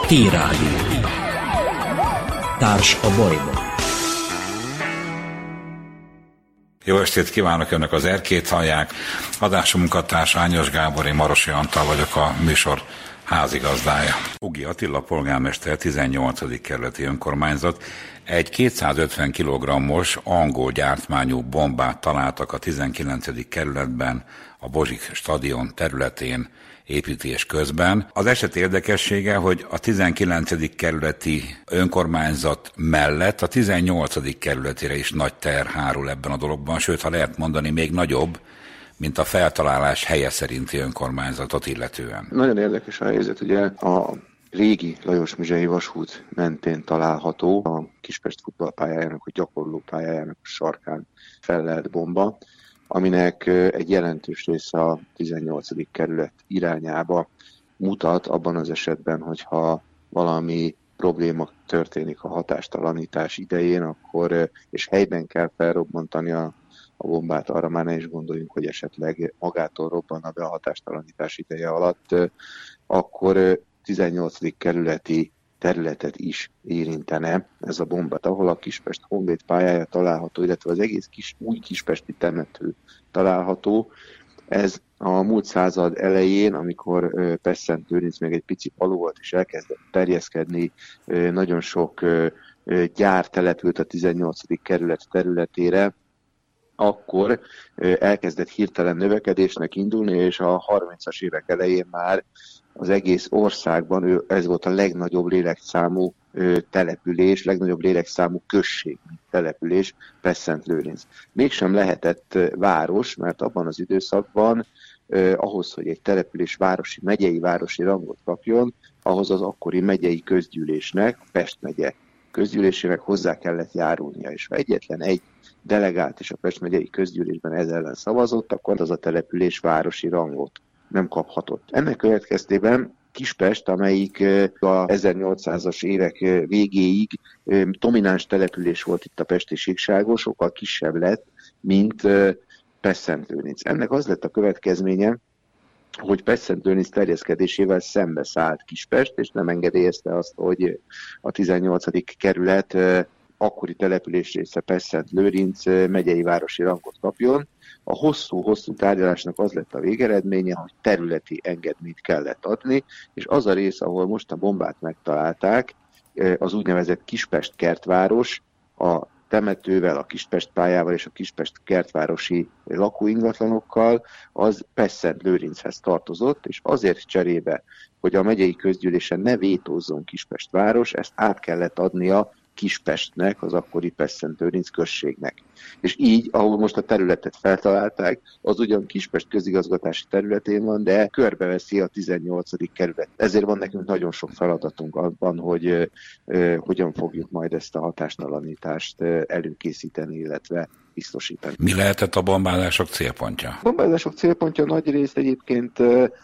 T-Rádió. Társ a bajban. Jó estét kívánok, önök az Erkét hallják. Adásom munkatárs Ányos Gábor, én Marosi Antal vagyok, a műsor házigazdája. Ugi Attila polgármester, 18. kerületi önkormányzat egy 250 kg-os angol gyártmányú bombát találtak a 19. kerületben, a Bozsik stadion területén építés közben. Az eset érdekessége, hogy a 19. kerületi önkormányzat mellett a 18. kerületére is nagy teher hárul ebben a dologban, sőt, ha lehet mondani, még nagyobb, mint a feltalálás helye szerinti önkormányzatot illetően. Nagyon érdekes a helyzet, ugye a régi Lajos-Mizsei vasút mentén található, a Kispest futballpályájának, a gyakorlópályájának a sarkán fellelt bomba, aminek egy jelentős része a 18. kerület irányába mutat abban az esetben, hogyha valami probléma történik a hatástalanítás idején, akkor, és helyben kell felrobbantani a bombát, arra már ne is gondoljunk, hogy esetleg magától robbanna be a hatástalanítás ideje alatt, akkor 18. kerületi területet is érintene ez a bomba, ahol a Kispest Honvéd pályája található, illetve az egész új kispesti temető található. Ez a múlt század elején, amikor Pest-Szent-Lőrinc még egy pici falu volt, és elkezdett terjeszkedni, nagyon sok gyár települt a 18. kerület területére, akkor elkezdett hirtelen növekedésnek indulni, és a 30-as évek elején már az egész országban ez volt a legnagyobb lélekszámú település, legnagyobb lélekszámú község, település, Pest-Szent-Lőrinc. Mégsem lehetett város, mert abban az időszakban ahhoz, hogy egy település megyei városi rangot kapjon, ahhoz az akkori megyei közgyűlésnek, a Pest megye közgyűlésének hozzá kellett járulnia, és ha egyetlen egy delegált és a Pest megyei közgyűlésben ez ellen szavazott, akkor az a település városi rangot nem kaphatott. Ennek következtében Kispest, amelyik a 1800-as évek végéig domináns település volt itt a pesti síkságon, sokkal kisebb lett, mint Pest-Szent-Lőrinc. Ennek az lett a következménye, hogy Pest-Szent-Lőrinc terjeszkedésével szembeszállt Kispest, és nem engedélyezte azt, hogy a 18. kerület akkori település része Pest-Szent-Lőrinc megyei városi rangot kapjon. A hosszú tárgyalásnak az lett a végeredménye, hogy területi engedményt kellett adni, és az a rész, ahol most a bombát megtalálták, az úgynevezett Kispest kertváros, a temetővel, a Kispest pályával és a Kispest kertvárosi lakóingatlanokkal, az Pest-Szent-Lőrinchez tartozott, és azért cserébe, hogy a megyei közgyűlésen ne vétózzon Kispest város, ezt át kellett adnia Kispestnek, az akkori Pest-Szent-Lőrinc községnek. És így, ahol most a területet feltalálták, az ugyan Kispest közigazgatási területén van, de körbeveszi a 18. kerület. Ezért van nekünk nagyon sok feladatunk abban, hogy hogyan fogjuk majd ezt a hatástalanítást előkészíteni, illetve biztosítani. Mi lehetett a bombázások célpontja? A bombázások célpontja nagy részt egyébként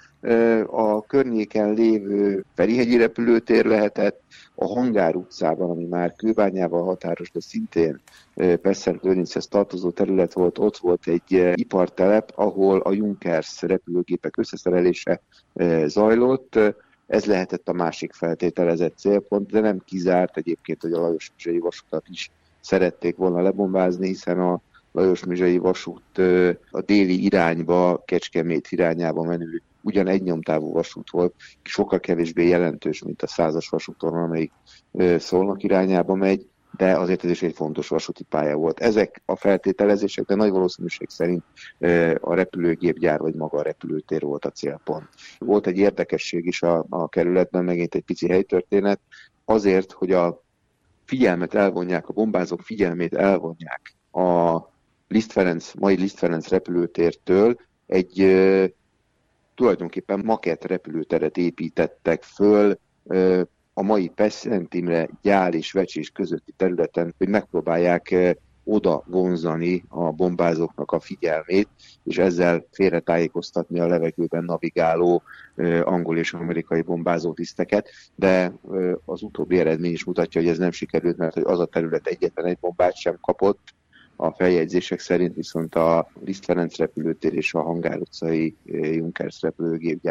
a környéken lévő Ferihegyi repülőtér lehetett, a Hangár utcában, ami már Kőbányával határos, de szintén Pest-Szent-Lőrinchez tartozó terület volt, ott volt egy ipartelep, ahol a Junkers repülőgépek összeszerelése zajlott. Ez lehetett a másik feltételezett célpont, de nem kizárt egyébként, hogy a Lajos-Mizsei vasutat is szerették volna lebombázni, hiszen a Lajos-Mizsei vasút a déli irányba, Kecskemét irányába menő ugyan egy nyomtávú vasút volt, sokkal kevésbé jelentős, mint a 100-as vasúton, amelyik Szolnok irányába megy, de azért ez is egy fontos vasúti pálya volt. Ezek a feltételezések, de nagy valószínűség szerint a repülőgépgyár vagy maga a repülőtér volt a célpont. Volt egy érdekesség is a kerületben, megint egy pici helytörténet, azért, hogy a figyelmet elvonják, a bombázók figyelmét elvonják a mai Liszt Ferenc repülőtértől, egy tulajdonképpen makett repülőteret építettek föl a mai Pest-Szent Imre, Gyál és Vecsés közötti területen, hogy megpróbálják oda vonzani a bombázóknak a figyelmét, és ezzel félretájékoztatni a levegőben navigáló angol és amerikai bombázótiszteket, de az utóbbi eredmény is mutatja, hogy ez nem sikerült, mert az a terület egyetlen egy bombát sem kapott, a feljegyzések szerint viszont a Liszt Ferenc repülőtér és a Hangár utcai Junkers repülőgépgyár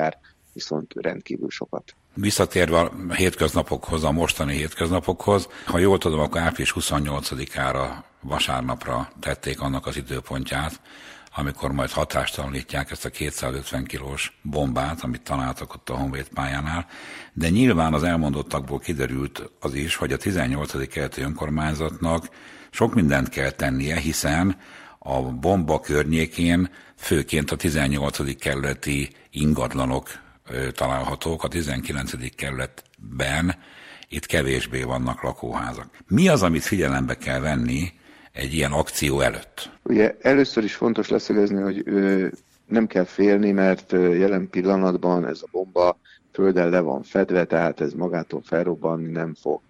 viszont rendkívül sokat. Visszatérve a hétköznapokhoz, a mostani hétköznapokhoz, ha jól tudom, akkor április 28-ára, vasárnapra tették annak az időpontját, amikor majd hatástalanítják ezt a 250 kilós bombát, amit találtak ott a Honvéd pályánál, de nyilván az elmondottakból kiderült az is, hogy a 18. kerületi önkormányzatnak sok mindent kell tennie, hiszen a bomba környékén főként a 18. kerületi ingatlanok találhatók, a 19. kerületben itt kevésbé vannak lakóházak. Mi az, amit figyelembe kell venni egy ilyen akció előtt? Ugye először is fontos leszögezni, hogy nem kell félni, mert jelen pillanatban ez a bomba földdel le van fedve, tehát ez magától felrobbanni nem fog.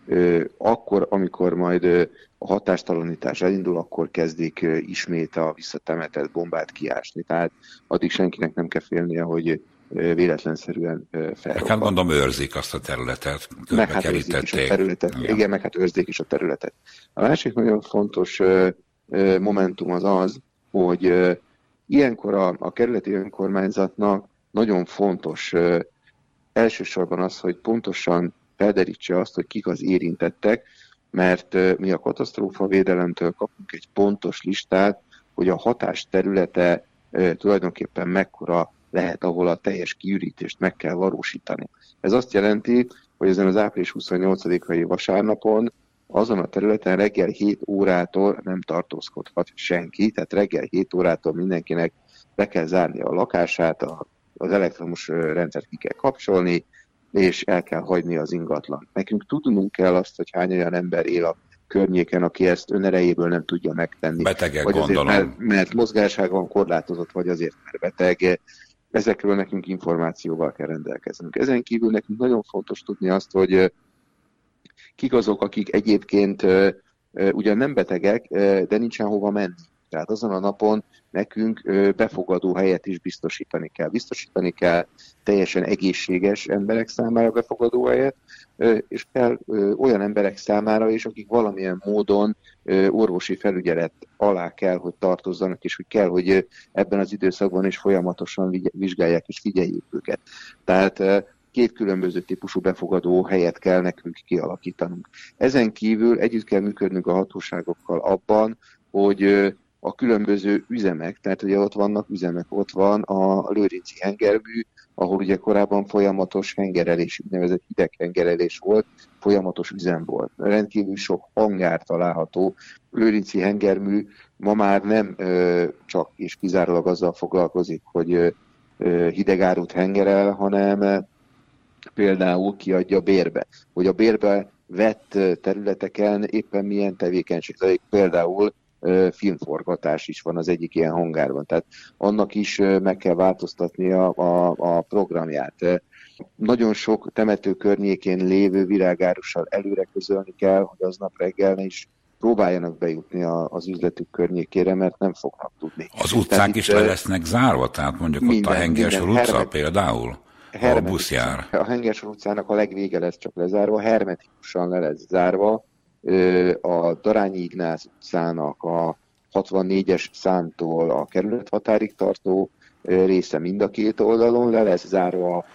Akkor, amikor majd a hatástalanítás elindul, akkor kezdik ismét a visszatemetett bombát kiásni. Tehát addig senkinek nem kell félnie, hogy véletlenszerűen felrobban. Hát gondolom őrzik azt a területet, körbekerítették. Igen, meg hát őrzik is a területet. A másik nagyon fontos momentum az, hogy ilyenkor a kerületi önkormányzatnak nagyon fontos elsősorban az, hogy pontosan felderítse azt, hogy kik az érintettek, mert mi a katasztrófavédelemtől kapunk egy pontos listát, hogy a hatás területe tulajdonképpen mekkora lehet, ahol a teljes kiürítést meg kell valósítani. Ez azt jelenti, hogy ezen az április 28-ai vasárnapon azon a területen reggel 7 órától nem tartózkodhat senki, tehát reggel 7 órától mindenkinek be kell zárni a lakását, az elektromos rendszert ki kell kapcsolni, és el kell hagyni az ingatlan. Nekünk tudnunk kell azt, hogy hány olyan ember él a környéken, aki ezt önerejéből nem tudja megtenni. Betegek, vagy gondolom. Azért, mert mozgásága van korlátozott, vagy azért, mert beteg. Ezekről nekünk információval kell rendelkeznünk. Ezen kívül nekünk nagyon fontos tudni azt, hogy kik azok, akik egyébként ugyan nem betegek, de nincsen hova menni. Tehát azon a napon nekünk befogadó helyet is biztosítani kell. Biztosítani kell teljesen egészséges emberek számára befogadó helyet, és kell olyan emberek számára is, akik valamilyen módon orvosi felügyelet alá kell, hogy tartozzanak, és hogy kell, hogy ebben az időszakban is folyamatosan vizsgálják és figyeljék őket. Tehát két különböző típusú befogadó helyet kell nekünk kialakítanunk. Ezen kívül együtt kell működnünk a hatóságokkal abban, hogy a különböző üzemek, tehát ugye ott vannak üzemek, ott van a lőrinci hengermű, ahol ugye korábban folyamatos hengerelés, úgynevezett hideghengerelés volt, folyamatos üzem volt. Rendkívül sok hangár található. Lőrinci hengermű ma már nem csak és kizárólag azzal foglalkozik, hogy hidegárut hengerel, hanem például kiadja bérbe. Hogy a bérbe vett területeken éppen milyen tevékenység zajlik, például filmforgatás is van az egyik ilyen hangárban. Tehát annak is meg kell változtatni a programját. Nagyon sok temető környékén lévő virágárussal előre közölni kell, hogy aznap reggel ne is próbáljanak bejutni az üzletük környékére, mert nem fognak tudni. Az utcák is le lesznek zárva? Tehát mondjuk ott a Hengersor utca például? A busz jár. A Hengersor utcának a legvége lesz csak lezárva, hermetikusan le lesz zárva. A Darányi Ignác utcának a 64-es számtól a kerülethatárig tartó része mind a két oldalon le lesz zárva,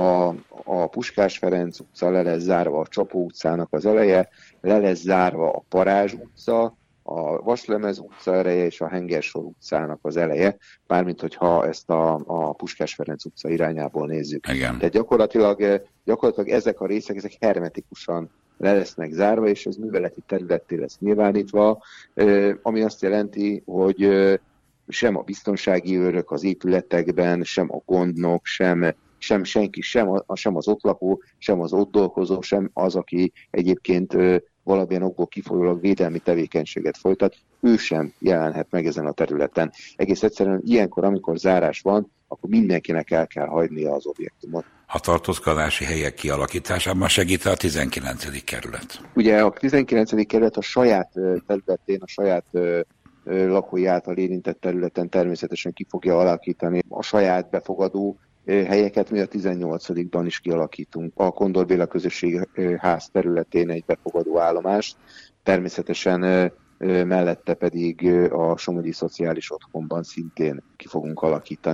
a Puskás Ferenc utca le lesz zárva, a Csapó utcának az eleje, le lesz zárva a Parázs utca, a Vaslemez utca eleje és a Hengersor utcának az eleje, mármint hogyha ezt a Puskás Ferenc utca irányából nézzük. Igen. Tehát gyakorlatilag ezek a részek, ezek hermetikusan le lesznek zárva, és ez műveleti területté lesz nyilvánítva, ami azt jelenti, hogy sem a biztonsági őrök az épületekben, sem a gondnok, sem senki, sem az ott lakó, sem az ott dolgozó, sem az, aki egyébként valamilyen okból kifolyólag védelmi tevékenységet folytat, ő sem jelenhet meg ezen a területen. Egész egyszerűen ilyenkor, amikor zárás van, akkor mindenkinek el kell hagynia az objektumot. A tartózkodási helyek kialakításában segít a 19. kerület. Ugye a 19. kerület a saját területén, a saját lakói által érintett területen természetesen ki fogja alakítani a saját befogadó helyeket, mi a 18-ban is kialakítunk. A Kondor Béla közösségi ház területén egy befogadó állomást, természetesen mellette pedig a Somogyi Szociális Otthonban szintén ki fogunk alakítani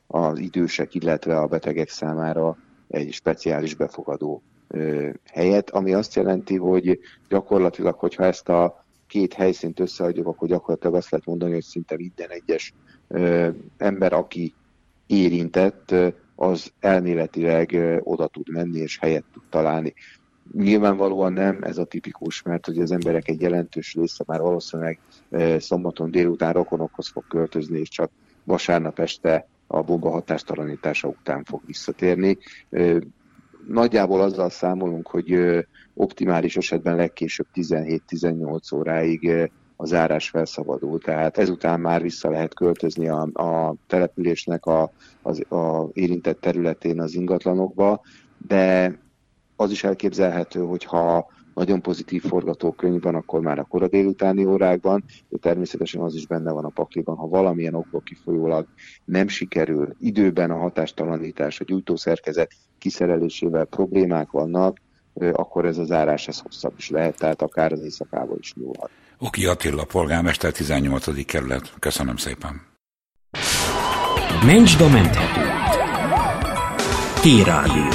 az idősek, illetve a betegek számára egy speciális befogadó helyet, ami azt jelenti, hogy gyakorlatilag, hogyha ezt a két helyszínt összeadjuk, akkor gyakorlatilag azt lehet mondani, hogy szinte minden egyes ember, aki érintett, az elméletileg oda tud menni és helyet tud találni. Nyilvánvalóan nem ez a tipikus, mert hogy az emberek egy jelentős része már valószínűleg szombaton délután rokonokhoz fog költözni, és csak vasárnap este a bomba hatástalanítása után fog visszatérni. Nagyjából azzal számolunk, hogy optimális esetben legkésőbb 17-18 óráig a zárás felszabadul, tehát ezután már vissza lehet költözni a településnek a érintett területén az ingatlanokba, de az is elképzelhető, hogyha nagyon pozitív forgatókönyv van, akkor már a kora délutáni órákban, de természetesen az is benne van a pakliban, ha valamilyen okból kifolyólag nem sikerül időben a hatástalanítás, a gyújtószerkezet kiszerelésével problémák vannak, akkor ez a zárás hosszabb is lehet, tehát akár az éjszakával is nyúlhat. Oki Attila, polgármester, 18. kerület. Köszönöm szépen. Mentsd a menthetőt. T-Rádió.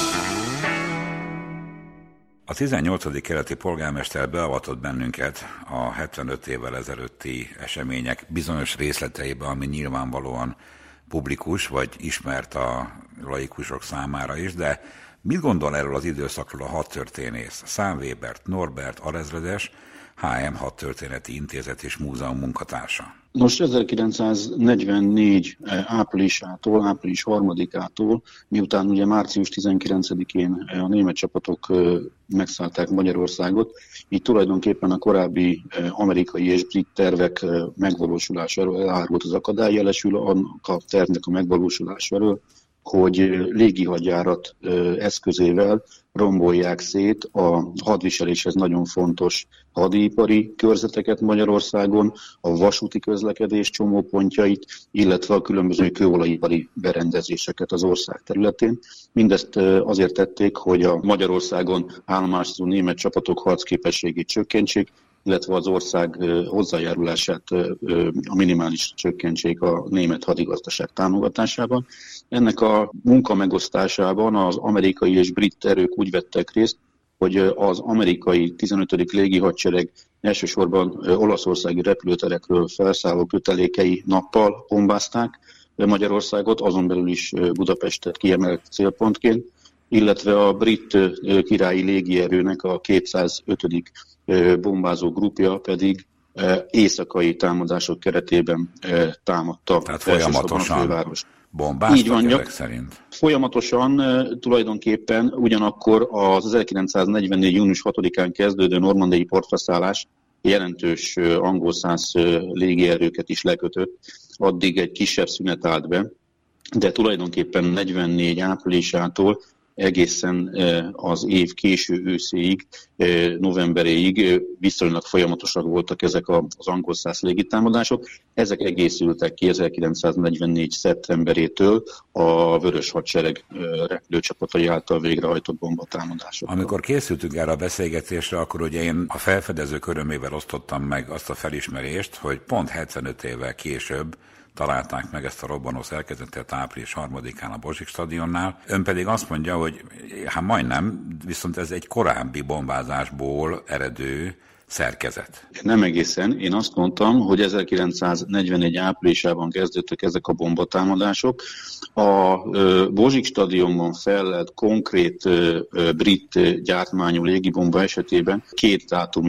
A 18. kerületi polgármester beavatott bennünket a 75 évvel ezelőtti események bizonyos részleteibe, ami nyilvánvalóan publikus, vagy ismert a laikusok számára is, de mit gondol erről az időszakról a hadtörténész? Szám Wébert, Norbert Alezredes, HM Hadtörténeti Intézet és Múzeum munkatársa. Nos, 1944 április 3-ától, miután ugye március 19-én a német csapatok megszállták Magyarországot, így tulajdonképpen a korábbi amerikai és brit tervek megvalósulásáról elárult az akadály, jelesül annak a tervnek a megvalósulásáról, hogy légihadjárat eszközével rombolják szét a hadviseléshez nagyon fontos hadipari körzeteket Magyarországon, a vasúti közlekedés csomópontjait, illetve a különböző kőolajipari berendezéseket az ország területén. Mindezt azért tették, hogy a Magyarországon állomásozó német csapatok harcképességét csökkentsék, illetve az ország hozzájárulását a minimális csökkentsék a német hadigazdaság támogatásában. Ennek a munkamegosztásában az amerikai és brit erők úgy vettek részt, hogy az amerikai 15. légihadsereg elsősorban olaszországi repülőterekről felszálló kötelékei nappal bombázták Magyarországot, azon belül is Budapestet kiemelt célpontként, illetve a brit királyi légierőnek a 205. bombázó grupja pedig éjszakai támadások keretében támadta. Tehát folyamatosan a fővárost. Bombáztak ezek szerint? Folyamatosan tulajdonképpen ugyanakkor az 1944. június 6-án kezdődő normandiai partleszállás jelentős angol-szász légierőket is lekötött, addig egy kisebb szünet állt be, de tulajdonképpen 44 áprilisától egészen az év késő őszéig, novemberéig viszonylag folyamatosak voltak ezek az angol-szász légitámadások. Ezek egészültek ki 1944. szeptemberétől a Vörös Hadsereg repülőcsapatai által végrehajtott bombatámadások. Amikor készültünk erre a beszélgetésre, akkor ugye én a felfedező körömével osztottam meg azt a felismerést, hogy pont 75 évvel később találták meg ezt a robbanó szerkezetet április 3-án a Bozsik stadionnál. Ön pedig azt mondja, hogy hát majdnem, viszont ez egy korábbi bombázásból eredő szerkezet. Nem egészen. Én azt mondtam, hogy 1941 áprilisában kezdődtek ezek a bombatámadások. A Bozsik stadionban fellelt konkrét brit gyártmányú légibomba esetében két dátum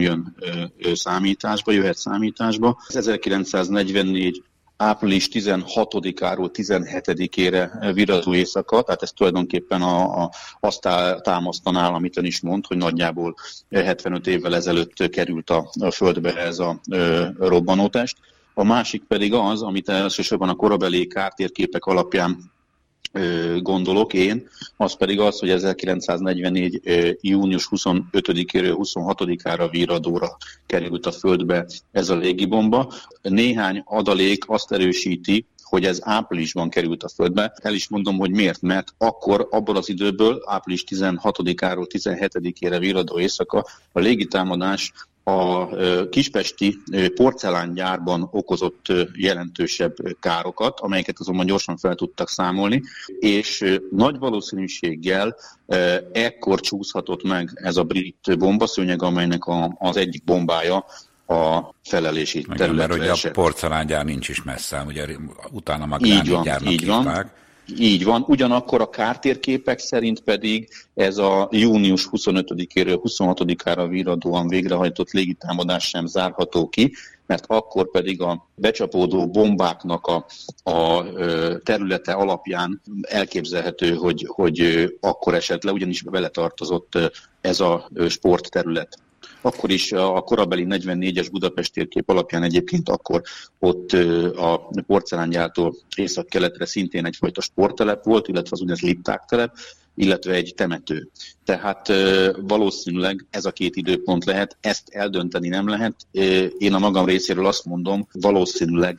jöhet számításba. 1944 április 16-áról 17-ére virradó éjszaka, tehát ez tulajdonképpen azt támasztaná, amit ön is mond, hogy nagyjából 75 évvel ezelőtt került a földbe ez a robbanótest. A másik pedig az, amit elsősorban a korabeli kártérképek alapján gondolok én, az pedig az, hogy 1944. június 25-éről 26-ára virradóra került a földbe ez a légibomba. Néhány adalék azt erősíti, hogy ez áprilisban került a földbe. El is mondom, hogy miért, mert akkor abból az időből, április 16-áról 17-ére virradó éjszaka a légitámadás a kispesti porcelángyárban okozott jelentősebb károkat, amelyeket azonban gyorsan fel tudtak számolni, és nagy valószínűséggel ekkor csúszhatott meg ez a brit bombaszőnyeg, amelynek az egyik bombája a felelési területre mert esett. A porcelángyár nincs is messze, ugye utána már gránitgyárnak hívták. Így van, ugyanakkor a kártérképek szerint pedig ez a június 25-éről 26-ára virradóan végrehajtott légitámadás sem zárható ki, mert akkor pedig a becsapódó bombáknak a területe alapján elképzelhető, hogy akkor esett le, ugyanis beletartozott ez a sportterület. Akkor is a korabeli 44-es Budapest térkép alapján egyébként akkor ott a porcelángyártól észak-keletre szintén egyfajta sporttelep volt, illetve az úgynevezett liptáktelep, illetve egy temető. Tehát valószínűleg ez a két időpont lehet, ezt eldönteni nem lehet. Én a magam részéről azt mondom, valószínűleg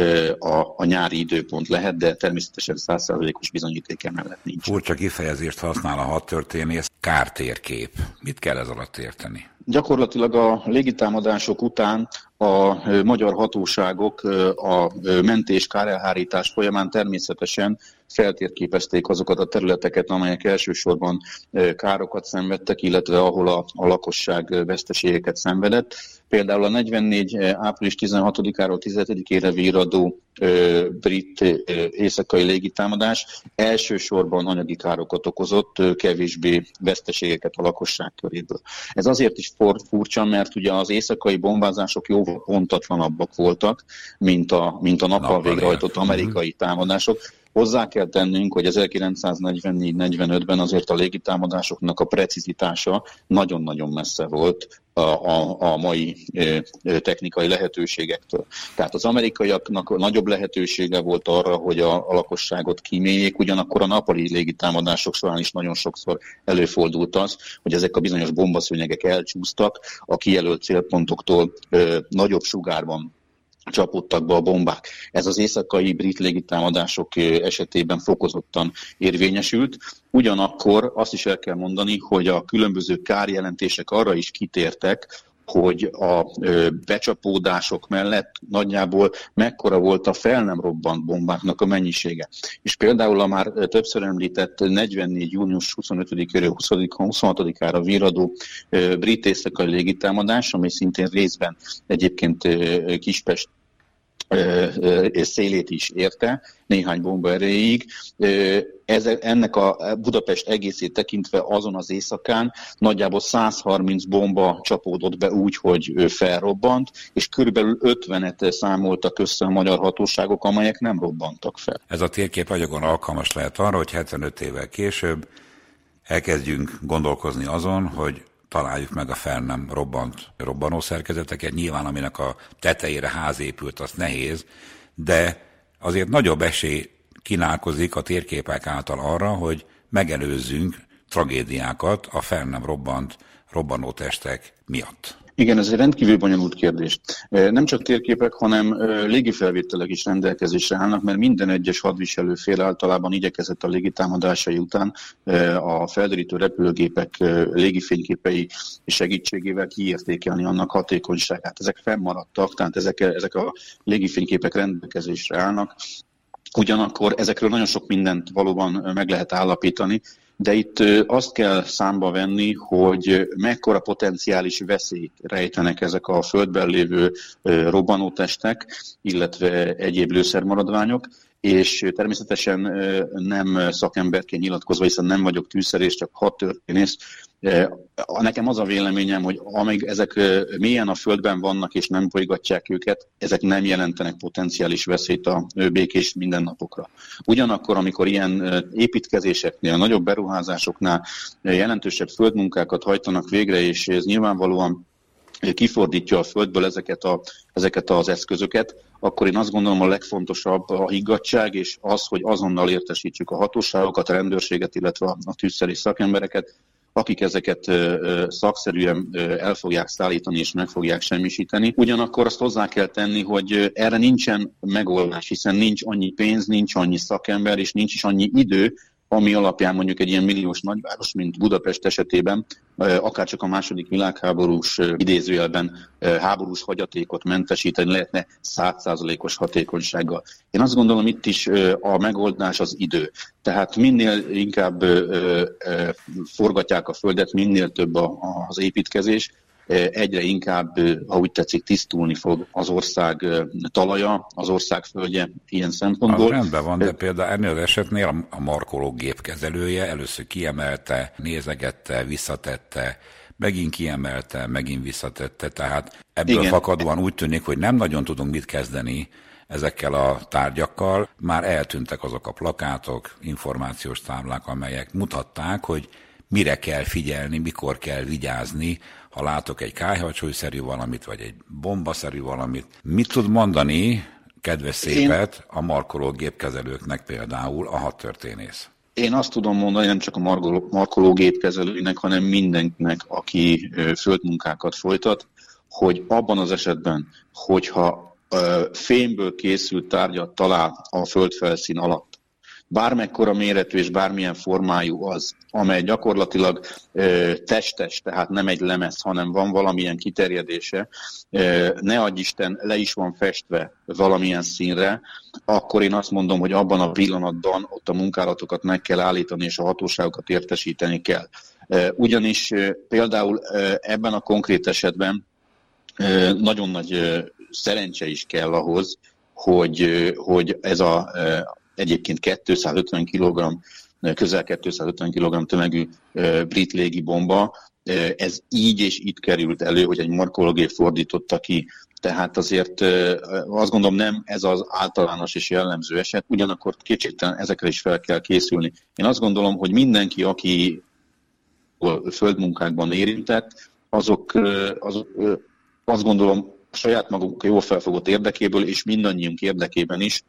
a nyári időpont lehet, de természetesen 100%-os bizonyíték emellett nincs. Furcsa kifejezést használ a hadtörténész, kártérkép. Mit kell ez alatt érteni? Gyakorlatilag a légitámadások után a magyar hatóságok a mentés kárelhárítás folyamán természetesen feltérképezték azokat a területeket, amelyek elsősorban károkat szenvedtek, illetve ahol a lakosság veszteségeket szenvedett. Például a 44. április 16-áról 17-ére virradó brit éjszakai légitámadás elsősorban anyagi károkat okozott, kevésbé veszteségeket a lakosság köréből. Ez azért is furcsa, mert ugye az éjszakai bombázások jóval pontatlanabbak voltak, mint a nappal végrehajtott amerikai támadások. Hozzá kell tennünk, hogy 1944-45-ben azért a légitámadásoknak a precizitása nagyon-nagyon messze volt a mai technikai lehetőségektől. Tehát az amerikaiaknak nagyobb lehetősége volt arra, hogy a lakosságot kíméljék, ugyanakkor a nappali légitámadások során is nagyon sokszor előfordult az, hogy ezek a bizonyos bombaszőnyegek elcsúsztak, a kijelölt célpontoktól nagyobb sugárban csapódtak be a bombák. Ez az éjszakai brit légitámadások esetében fokozottan érvényesült. Ugyanakkor azt is el kell mondani, hogy a különböző kárjelentések arra is kitértek, hogy a becsapódások mellett nagyjából mekkora volt a fel nem robbant bombáknak a mennyisége. És például a már többször említett 44. június 25-éről 26-ára virradó brit éjszakai légitámadás, ami szintén részben egyébként Kispest szélét is érte, néhány bomba erejéig. Ennek a Budapest egészét tekintve azon az éjszakán nagyjából 130 bomba csapódott be úgy, hogy felrobbant, és körülbelül 50-et számoltak össze a magyar hatóságok, amelyek nem robbantak fel. Ez a térkép nagyon alkalmas lehet arra, hogy 75 évvel később elkezdjünk gondolkozni azon, hogy találjuk meg a fel nem robbant robbanószerkezeteket. Nyilván, aminek a tetejére ház épült, az nehéz, de azért nagyobb esély kínálkozik a térképek által arra, hogy megelőzzünk tragédiákat a fel nem robbant robbanótestek miatt. Igen, ez egy rendkívül bonyolult kérdés. Nem csak térképek, hanem légifelvételek is rendelkezésre állnak, mert minden egyes hadviselő fél általában igyekezett a légitámadásai után a felderítő repülőgépek légifényképei segítségével kiértékelni annak hatékonyságát. Ezek fennmaradtak, tehát ezek a légifényképek rendelkezésre állnak. Ugyanakkor ezekről nagyon sok mindent valóban meg lehet állapítani, de itt azt kell számba venni, hogy mekkora potenciális veszélyt rejtenek ezek a földben lévő robbanótestek, illetve egyéb lőszermaradványok, és természetesen nem szakemberként nyilatkozva, hiszen nem vagyok tűzszerész, csak hadtörténész. Nekem az a véleményem, hogy amíg ezek mélyen a földben vannak és nem bolygatják őket, ezek nem jelentenek potenciális veszélyt a békés mindennapokra. Ugyanakkor, amikor ilyen építkezéseknél, nagyobb beruházásoknál jelentősebb földmunkákat hajtanak végre, és ez nyilvánvalóan kifordítja a földből ezeket az eszközöket, akkor én azt gondolom, a legfontosabb a higgadtság, és az, hogy azonnal értesítsük a hatóságokat, a rendőrséget, illetve a tűzszerész szakembereket, akik ezeket szakszerűen el fogják szállítani és meg fogják semmisíteni. Ugyanakkor azt hozzá kell tenni, hogy erre nincsen megoldás, hiszen nincs annyi pénz, nincs annyi szakember, és nincs is annyi idő, ami alapján mondjuk egy ilyen milliós nagyváros, mint Budapest esetében, akárcsak a második világháborús idézőjelben háborús hagyatékot mentesíteni lehetne 100%-os hatékonysággal. Én azt gondolom, itt is a megoldás az idő. Tehát minél inkább forgatják a földet, minél több az építkezés, egyre inkább, ha úgy tetszik, tisztulni fog az ország talaja, az ország földje ilyen szempontból. Az rendben van, de például ennél az esetnél a markoló gépkezelője először kiemelte, nézegette, visszatette, megint kiemelte, megint visszatette, tehát ebből fakadóan úgy tűnik, hogy nem nagyon tudunk mit kezdeni ezekkel a tárgyakkal. Már eltűntek azok a plakátok, információs táblák, amelyek mutatták, hogy mire kell figyelni, mikor kell vigyázni, ha látok egy kályhacsúlyszerű valamit, vagy egy bombaszerű valamit. Mit tud mondani, kedves szépet, a markológépkezelőknek például a hadtörténész? Én azt tudom mondani, nem csak a markológépkezelőinek, hanem mindenkinek, aki földmunkákat folytat, hogy abban az esetben, hogyha fémből készült tárgyat talál a földfelszín alatt, bármekkora méretű és bármilyen formájú az, amely gyakorlatilag testes, tehát nem egy lemez, hanem van valamilyen kiterjedése, ne adj Isten, le is van festve valamilyen színre, akkor én azt mondom, hogy abban a pillanatban ott a munkálatokat meg kell állítani, és a hatóságokat értesíteni kell. Ugyanis például ebben a konkrét esetben nagyon nagy szerencse is kell ahhoz, hogy ez egyébként 250 kg, közel 250 kg tömegű brit légibomba, ez így és itt került elő, hogy egy markológép fordította ki. Tehát azért azt gondolom, nem ez az általános és jellemző eset, ugyanakkor kétségtelen ezekre is fel kell készülni. Én azt gondolom, hogy mindenki, aki földmunkákban érintett, azok azt gondolom saját maguk jól felfogott érdekéből és mindannyiunk érdekében is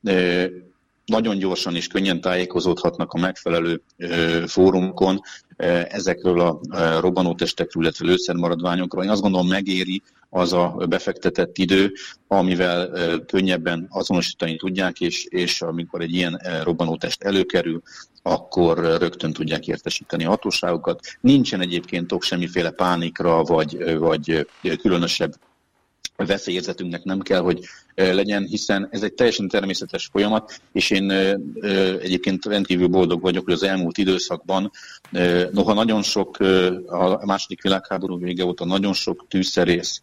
nagyon gyorsan és könnyen tájékozódhatnak a megfelelő fórumokon ezekről a robbanótestekről, illetve lőszermaradványokról. Én azt gondolom, megéri az a befektetett idő, amivel könnyebben azonosítani tudják, és amikor egy ilyen robbanótest előkerül, akkor rögtön tudják értesíteni a hatóságokat. Nincsen egyébként ok semmiféle pánikra, vagy különösebb veszélyérzetünknek nem kell, hogy legyen, hiszen ez egy teljesen természetes folyamat, és én egyébként rendkívül boldog vagyok, hogy az elmúlt időszakban, noha nagyon sok, a második világháború vége óta nagyon sok tűzszerész,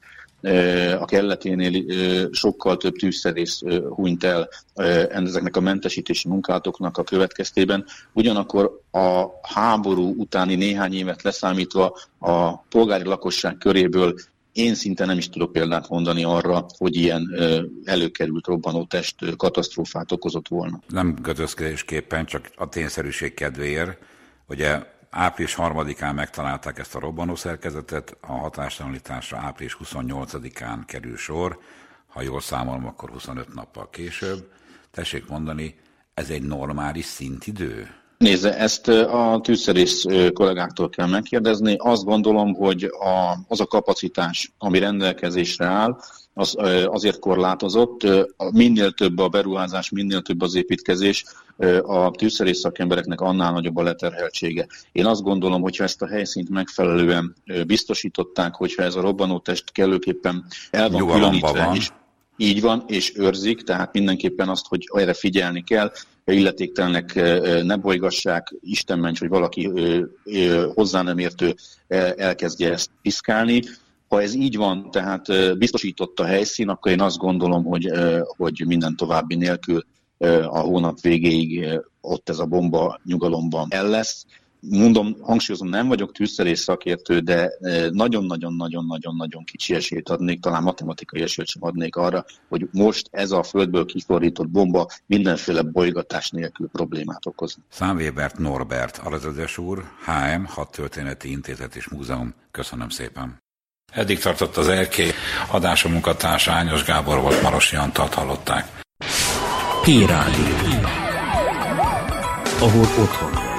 a kelleténél sokkal több tűzszerész hunyt el ezeknek a mentesítési munkálatoknak a következtében. Ugyanakkor a háború utáni néhány évet leszámítva a polgári lakosság köréből én szinte nem is tudok példát mondani arra, hogy ilyen előkerült robbanótest katasztrófát okozott volna. Nem kötözkedésképpen, csak a tényszerűség kedvéért, ugye április 3-án megtalálták ezt a robbanószerkezetet, a hatástalanításra április 28-án kerül sor, ha jól számolom, akkor 25 nappal később. Tessék mondani, ez egy normális szintidő? Nézze, ezt a tűzszerész kollégáktól kell megkérdezni. Azt gondolom, hogy az a kapacitás, ami rendelkezésre áll, az azért korlátozott. Minél több a beruházás, minél több az építkezés, a tűzszerész szakembereknek annál nagyobb a leterheltsége. Én azt gondolom, hogyha ezt a helyszínt megfelelően biztosították, hogyha ez a robbanótest kellőképpen el van különítve, és így van, és őrzik, tehát mindenképpen azt, hogy erre figyelni kell, illetéktelenek ne bolygassák, Isten ments, hogy valaki hozzá nem értő elkezdje ezt piszkálni. Ha ez így van, tehát biztosított a helyszín, akkor én azt gondolom, hogy minden további nélkül a hónap végéig ott ez a bomba nyugalomban el lesz. Mondom, hangsúlyozom, nem vagyok tűzszerész szakértő, de nagyon-nagyon-nagyon-nagyon kicsi esélyt adnék, talán matematikai esélyt sem adnék arra, hogy most ez a földből kifordított bomba mindenféle bolygatás nélkül problémát okoz. Számvébert Norbert, alazedes úr, HM, Hadtörténeti Intézet és Múzeum. Köszönöm szépen. Eddig tartott az RK, adása munkatársa Ányos Gábor volt, Marosi Antalt hallották. P-Rádió. Ahol otthon.